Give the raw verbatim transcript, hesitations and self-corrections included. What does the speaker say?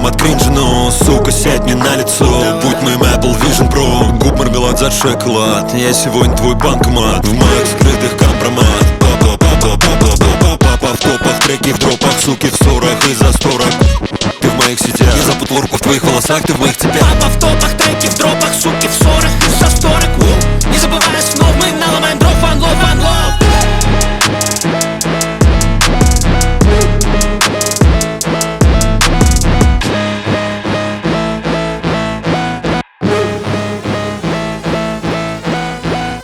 глазам от кринжа, но, сука, сядь мне на лицо. Будь моим Apple Vision Pro, губ мармелад за шоколад. Я сегодня твой банкомат, в моих скрытых компромат. Папа в топах, треки в дропах, суки в ссорах и за сторок. Ты в моих сетях, я запутал руку в твоих волосах, ты в моих цепях. Папа в топах,